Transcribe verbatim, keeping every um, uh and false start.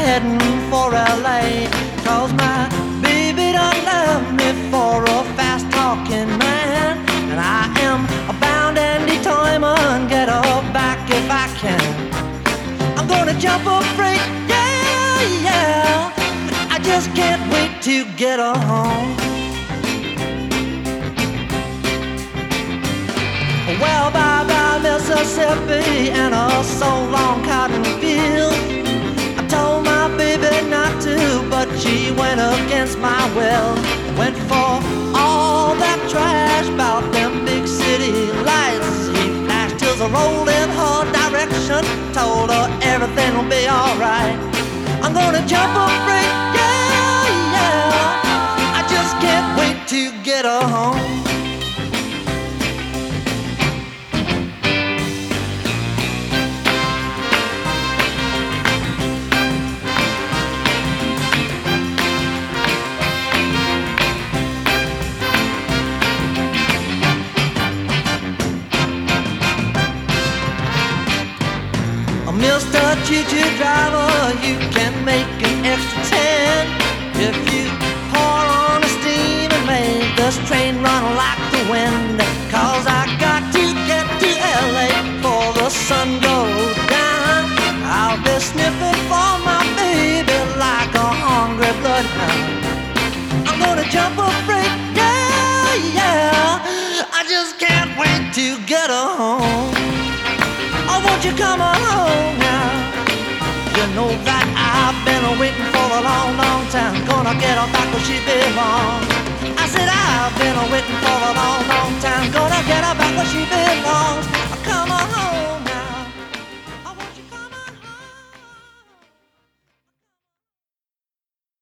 heading for L A, 'cause my baby don't love me for a fast-talking man, and I am bound and determined, get her back if I can. I'm gonna jump a freight, yeah, yeah, I just can't wait to get her home. Well, bye bye Mississippi and a so long cotton field. I told my baby not to, but she went against my will. Went for all that trash about them big city lights. He flashed his roll in her direction, told her everything will be alright. I'm gonna jump a freight, yeah, yeah, I just can't wait to get her home. Mister Choo-choo driver, you can make an extra ten if you pour on the steam and make this train run like the wind. 'Cause I got to get to L A before the sun goes down. I'll be sniffing for my baby like a hungry bloodhound. I'm gonna jump a freight, yeah, yeah, I just can't wait to get her home. Oh, won't you come on home now? You know that I've been waiting for a long, long time. Gonna get her back where she belongs. I said I've been waiting for a long, long time. Gonna get her back where she belongs.